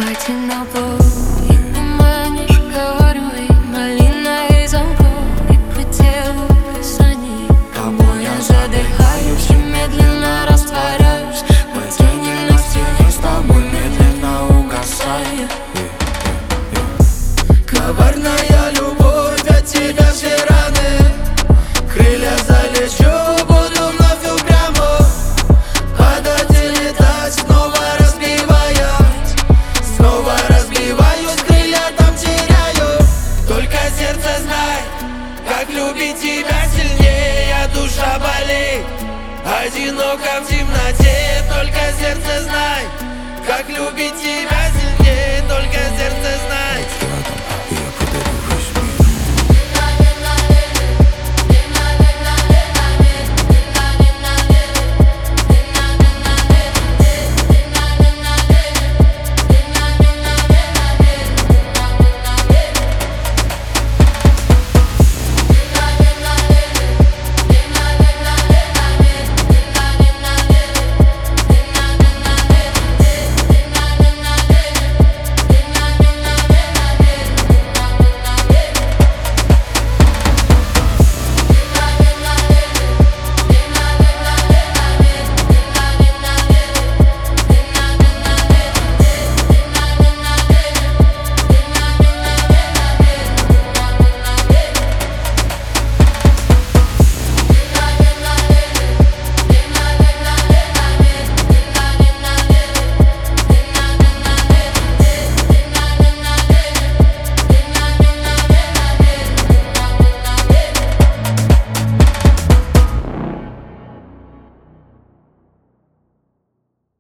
одиноко. И ты манишь, говорю, и малина из замков, и по телу касаний. Тобой я задыхаюсь и медленно растворяюсь в этой ненасти, я с тобой медленно угасаю. Коварная любовь, от тебя все раны. Крылья залечу, буду вновь упрямо падать и летать, снова разбиваясь. Снова разбиваюсь, крылья там теряю. Только сердце знает, как любить тебя сильнее, душа болит одиноко в темноте. Только сердце знает, как любить тебя